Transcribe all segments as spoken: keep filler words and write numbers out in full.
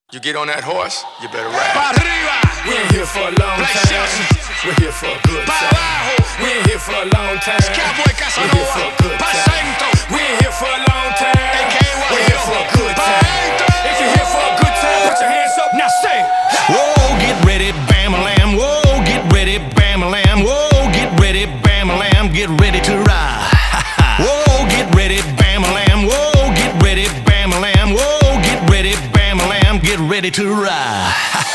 You get on that horse, you better ride. Pa' arriba. We ain't here for a long time. We're here for a good Pa' time. abajo. We ain't here for a long time. Cowboy We're here for Casanova. a good Pa' time. centro. We ain't here for a long time. A K Y We're here for a good Pa' time. adentro. If you're here for a good time, put your hands up. Now say, Whoa, get ready, bam-a-lam. Whoa, get ready, bam-a-lam. Whoa, get ready, bam-a-lam. Get ready to ride. Whoa, get ready, bam-a-lam. Whoa, get ready, bam-a-lam. Whoa, get ready, bam-a-lam. Get ready to ride.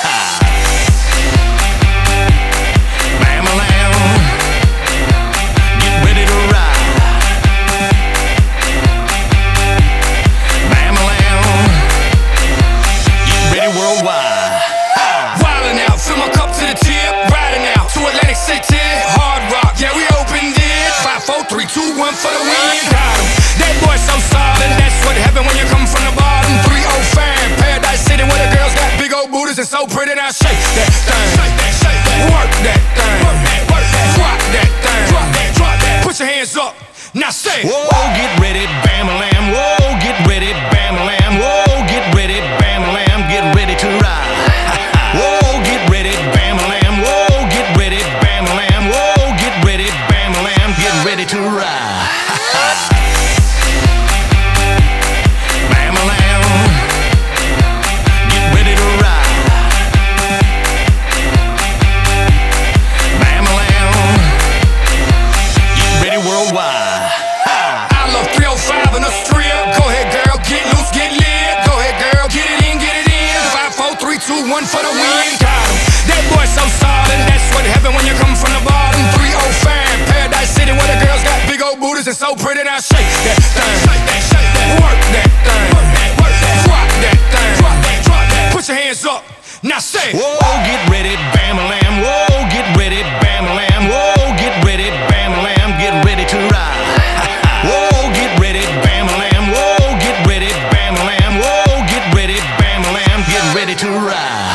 Bam-a-lam. Get ready to ride. Bam-a-lam. Get ready worldwide. wildin' out, fill my cup to the tip, riding out to Atlantic City, Hard Rock, yeah we opened it. Five, four, three, two, one for the win. Got 'em. That boy so solid, that's what happen when you come from the bottom. three oh five, Paradise City, where the girls got big old booties and so pretty. Now shake that thing, shake that, shake that, work that thing, work that, work that, drop that thing, drop that, drop that. Put your hands up, now say. Whoa, get ready, bam-a-lam. Whoa, get ready, bam-a-lam. Whoa, get ready, bam-a-lam. Get ready to ride. Whoa, get ready, bam-a-lam. Whoa, get ready, bam-a-lam. Whoa, get ready, bam-a-lam. Get ready to ride. Bam-a-lam. Get ready to ride. Bam-a-lam. Get ready worldwide. I love three oh five in the strip. Go ahead, girl, get loose, get lit. Go ahead, girl, get it in, get it in. Five, four, three, two, one for the win. Got 'em. That boy so solid, that's what happen when you come from the bottom. three oh five, Paradise City, where the girls got big old booties and so pretty. Now shake that thing, shake that, shake that, work that thing, work that, work that, drop that thing, drop that, drop that. Put your hands up, now say. Whoa, get ready, bam-a-lam. Whoa, get ready, bam-a-lam. Whoa, get ready, bam-a-lam. Get ready to ride. Whoa, get ready, bam-a-lam. Whoa, get ready, bam-a-lam. Whoa, get ready, bam-a-lam. Get ready to ride.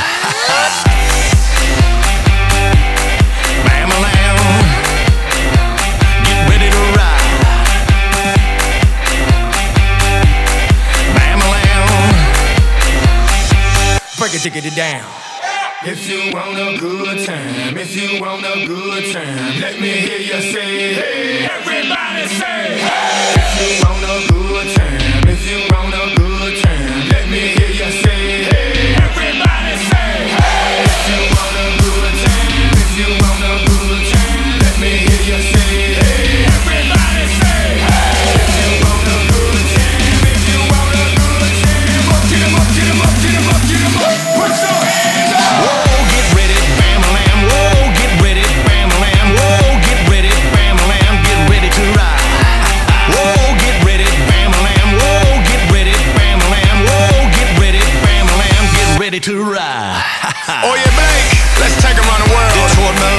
Bam-a-lam. Get ready to ride. Bam-a-lam. Break it, diggity down. If you want a good time, if you want a good time, let me hear you say, hey, everybody say, hey. If you want a good time, if you want a good time, let me hear you say, hey, everybody say, hey. If you want a good time, if you want a good time, let me hear you say, hey, everybody say, hey. If you want a good time, if you want a good time, up, get 'em up, get 'em up, get 'em up, get 'em up, put your hands up. Whoa, get ready, bam-a-lam. Whoa, get ready, bam-a-lam. Whoa, get ready, bam-a-lam. Get ready to ride. Whoa, get ready, bam-a-lam. Whoa, get ready, bam-a-lam. Whoa, get ready, bam-a-lam. Get ready to ride. Oh yeah, Blake, let's take 'em around the world. Detroit,